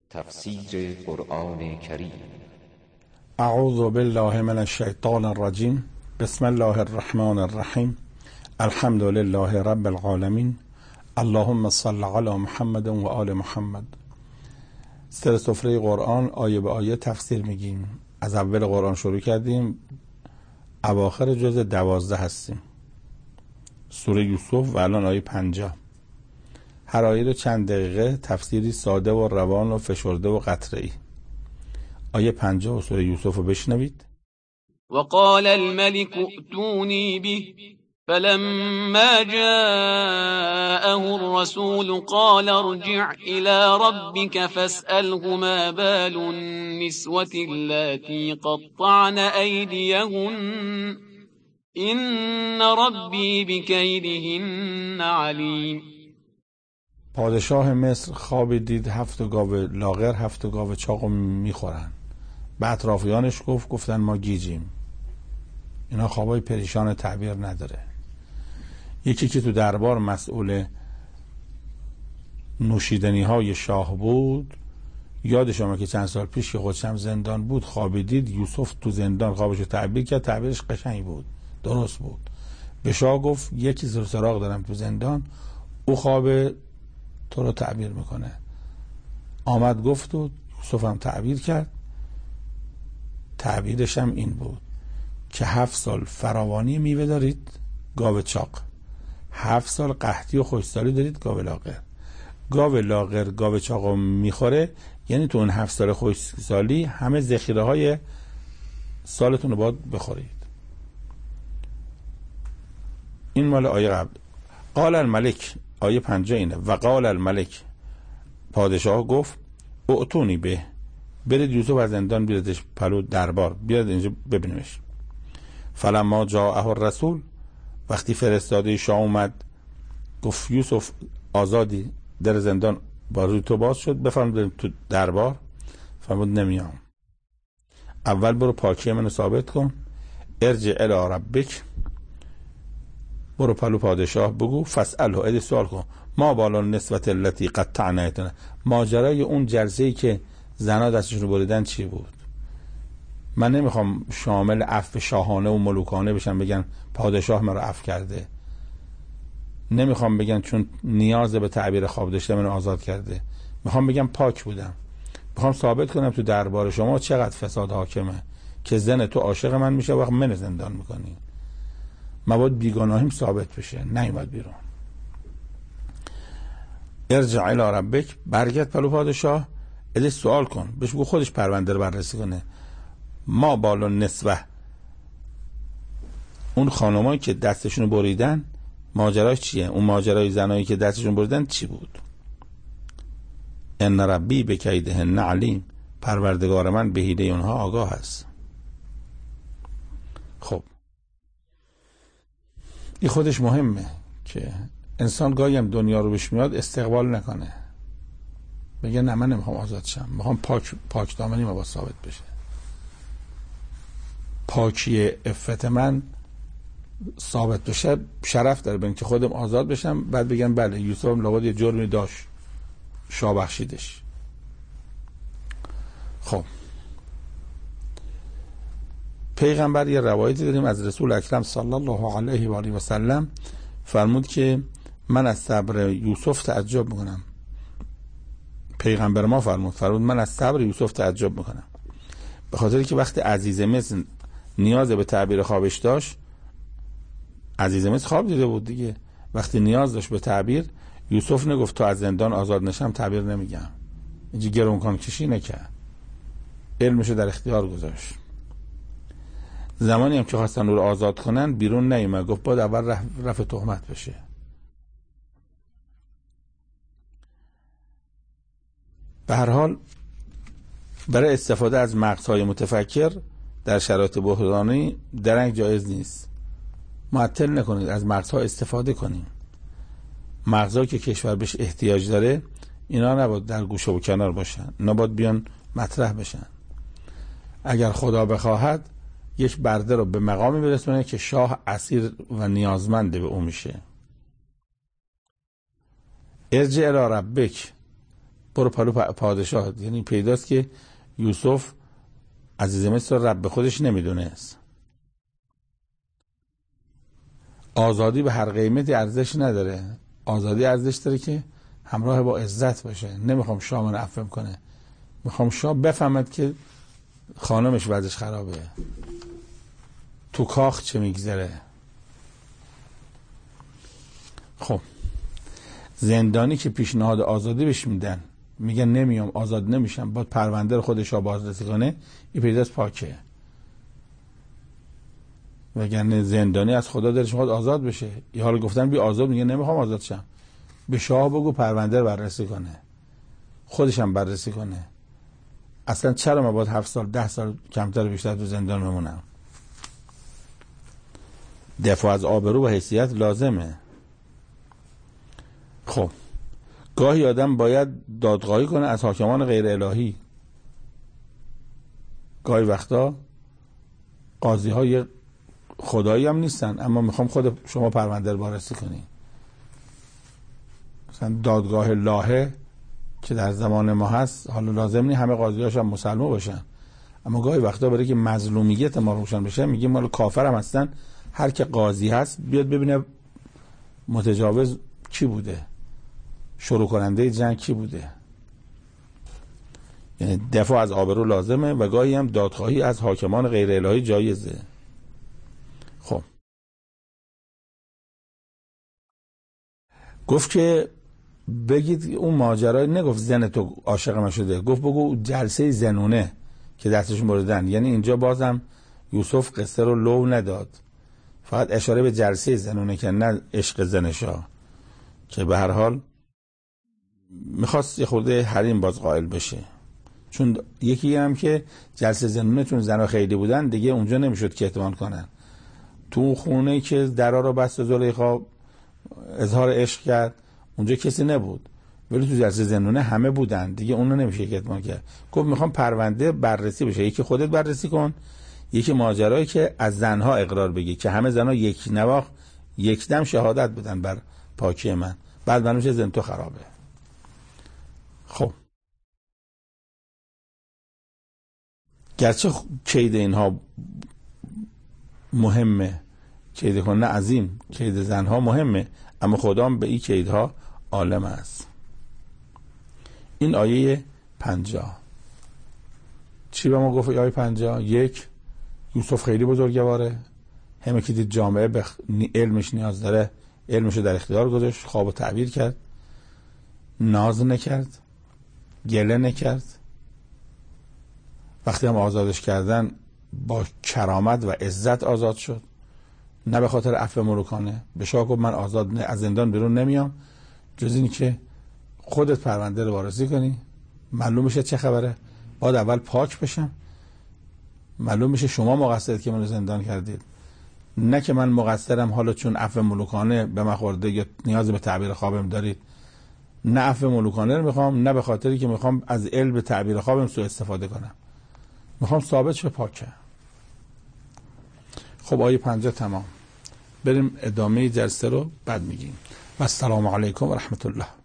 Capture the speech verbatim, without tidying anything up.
تفسیر قرآن کریم. اعوذ بالله من الشیطان الرجیم. بسم الله الرحمن الرحیم. الحمد لله رب العالمین. اللهم صل علی محمد و آل محمد. سر سفره قرآن آیه به آیه تفسیر میگیم. از اول قرآن شروع کردیم، اواخر جزء دوازده هستیم. سوره یوسف و الان آیه پنجاه. هر آیه رو چند دقیقه تفسیری ساده و روان و فشرده و قطره‌ای. آیه پنجاه و سوره یوسف رو بشنوید. وقال الملك ائتوني به فلما جاءه الرسول قال ارجع إلى ربك فاسأله ما بال النسوة اللاتي قطعن أيديهن إن ربي بكيدهن عليم. پادشاه مصر خوابی دید، هفت گاو لاغر هفت گاو چاق رو میخورن. به اطرافیانش گفت گفتن ما گیجیم. اینا خوابای پریشان، تعبیر نداره. یکی که تو دربار مسئول نوشیدنی های شاه بود، یادش آمد که چند سال پیش که خودش هم زندان بود خوابی دید یوسف تو زندان خوابش رو تعبیر کرد. تعبیرش قشنگ بود، درست بود. به شاه گفت یکی زیر سراغ دارم تو زندان، او خواب تو رو تعبیر میکنه. آمد گفت و یوسف هم تعبیر کرد. تعبیرش هم این بود که هفت سال فراوانی میوه دارید گاو چاق، هفت سال قحطی و خشکسالی دارید گاو لاغر. گاو لاغر گاو چاق رو میخوره، یعنی تو اون هفت سال خشکسالی همه ذخیره های سالتون رو باید بخورید. این مال آیه قبل. قال الملک، آیه پنجاه اینه. و قال الملک، پادشاه گفت ائتونی به، برید یوسف از زندان بیاردش پلو دربار، بیاد اینجا ببینیمش. فلما جاءه الرسول، وقتی فرستاده شاه اومد گفت یوسف آزادی، در زندان با روی تو باز شد، بفرمایید تو دربار. فرمود نمیام. اول برو پاکی منو ثابت کن. ارجع الی ربک، برو پلو پادشاه بگو فاسأله، ادی سوال کن ما بالا نسبت التي قطعن ایدیهن، ماجرای اون جلسه‌ای که زنا دستشون رو بریدن چی بود. من نمیخوام شامل عفو شاهانه و ملوکانه بشن بگن پادشاه من رو عفو کرده. نمیخوام بگن چون نیاز به تعبیر خواب داشته منو آزاد کرده. میخوام بگم پاک بودم. میخوام ثابت کنم تو دربار شما چقدر فساد حاکمه که زن تو عاشق من میشه وقت من زندان میکنی. من باید بیگناهیم ثابت بشه، نیومد بیرون. ارجع الی ربک، برگرد پلو پادشاه، ازش سوال کن، بهش بگو خودش پرونده رو بررسی کنه. ما بالا نسبه، اون خانمایی که دستشون رو بریدن ماجراش چیه؟ اون ماجرای زنایی که دستشون بریدن چی بود؟ ان ربی بکیدهن علیم، پروردگار من به حیله اونها آگاه است. خب این خودش مهمه که انسان گاهی هم دنیا رو بهش میاد استقبال نکنه، بگه نه من نمیخوام آزاد شم، میخوام پاک پاک دامنی ما با ثابت بشه. پاکی عفت من ثابت بشه شرف داره، ببین که خودم آزاد بشم بعد بگم بله یوسف هم لابد یه جرمی داشت، شاه بخشیدش. خب پیغمبر یه روایتی داریم از رسول اکرم صلی الله علیه و آله و سلم، فرمود که من از صبر یوسف تعجب میکنم. پیغمبر ما فرمود فرمود من از صبر یوسف تعجب میکنم، به خاطر که وقتی عزیز مصر نیاز به تعبیر خوابش داشت، عزیز مصر خواب دیده بود دیگه، وقتی نیاز داشت به تعبیر یوسف نگفت تا از زندان آزاد نشم تعبیر نمیگم، اینجا گرونکان کشی نکرد، علمشو در اختیار گذاشت. زمانی هم که خواستن او رو آزاد کنن بیرون نیومد، گفت باید اول رفع, رفع تهمت بشه. به هر حال برای استفاده از مغزهای متفکر در شرایط بحرانی درنگ جایز نیست. معطل نکنید، از مغزها استفاده کنید. مغزهایی که کشور بهش احتیاج داره اینا نباید در گوشه و کنار باشن، اینا باید بیان مطرح بشن. اگر خدا بخواهد یک برده رو به مقامی برسونه که شاه اسیر و نیازمند به او میشه. ارجع الی ربک، برو پلو پادشاه. یعنی پیداست که یوسف عزیز مصر رب به خودش نمیدونست. آزادی به هر قیمتی ارزش نداره. آزادی ارزش داره که همراه با عزت باشه. نمیخوام شاه منو عفو کنه، میخوام شاه بفهمد که خانمش وضعش خرابه، تو کاخ چه میگذره. خب زندانی که پیشنهاد آزادی بهش میدن، میگن نمیام، آزاد نمیشم، باید پرونده رو خودش را بازرسی کنه، این پیداست پاکه. وگرنه زندانی از خدا دلش میخواد آزاد بشه. یه حال گفتن بی آزاد، میگه نمیخوام آزاد شم. به شاه بگو پرونده رو بررسی کنه، خودش هم بررسی کنه. اصلا چرا من باید هفت سال ده سال کمتر بیشتر تو زندان بمونم؟ دفاع از آبرو و حیثیت لازمه. خب گاهی آدم باید دادخواهی کنه از حاکمان غیر الهی. گاهی وقتا قاضی های خدایی هم نیستن، اما میخوام خود شما پرونده رو بررسی کنی. مثلا دادگاه لاهه که در زمان ما هست، حالا لازم نیست همه قاضی‌هاش هم مسلمان باشن، اما گاهی وقتا برای که مظلومیت ما روشن بشه میگیم مال کافر هم هستن، هر که قاضی هست بیاد ببینه متجاوز کی بوده، شروع کننده جنگ کی بوده. یعنی دفاع از آبرو لازمه و گاهی هم دادخواهی از حاکمان غیر الهی جایزه. خب گفت که بگید اون ماجرای، نگفت زن تو عاشق من شده، گفت بگو جلسه زنونه که دستشون بردن. یعنی اینجا بازم یوسف قصه رو لو نداد، فقط اشاره به جلسه زنونه که نه عشق زنشا، که به هر حال میخواست یه خورده حریم باز قائل بشه. چون یکی هم که جلسه زنونه چون زنها خیلی بودن دیگه اونجا نمیشد که اعتماد کنن. تو خونه که درا رو بست زلیخا اظهار عشق کرد اونجا کسی نبود، ولی تو جلسه زنونه همه بودن دیگه، اونو نمیشه که اعتماد کرد. گفت میخوام پرونده بررسی بشه، یکی خودت بررسی کن، یکی ماجرایی که از زنها اقرار بگی که همه زنها یک نواخت یک دم شهادت بدن بر پاکی من، بعد منوش زن تو خرابه. خب گرچه کید اینها مهمه، کید کنه عظیم، کید زنها مهمه، اما خدا هم به این کیدها عالم است. این آیه پنجاه چی به ما گفت؟ آیه پنجاه یک، یوسف خیلی بزرگواره، همه که دید جامعه به علمش نیاز داره علمشو در اختیار گذاشت، خواب و تعبیر کرد، ناز نکرد، گله نکرد. وقتی هم آزادش کردن با کرامت و عزت آزاد شد، نه به خاطر عفو ملوکانه. به شاه گفت من آزاد از زندان بیرون نمیام جز این که خودت پرونده رو وارسی کنی، معلوم میشه چه خبره، باید اول پاک بشم، معلوم میشه شما مقصرید که منو زندان کردید، نه که من مقصرم حالا چون عفو ملوکانه به من خورده یا نیاز به تعبیر خوابم دارید. نه عفو ملوکانه رو میخوام، نه به خاطری که میخوام از علم به تعبیر خوابم سوء استفاده کنم، میخوام ثابت شه پاکه. خب آیه پنجاه تمام. بریم ادامه جلسه رو بعد میگیم. و السلام علیکم و رحمت الله.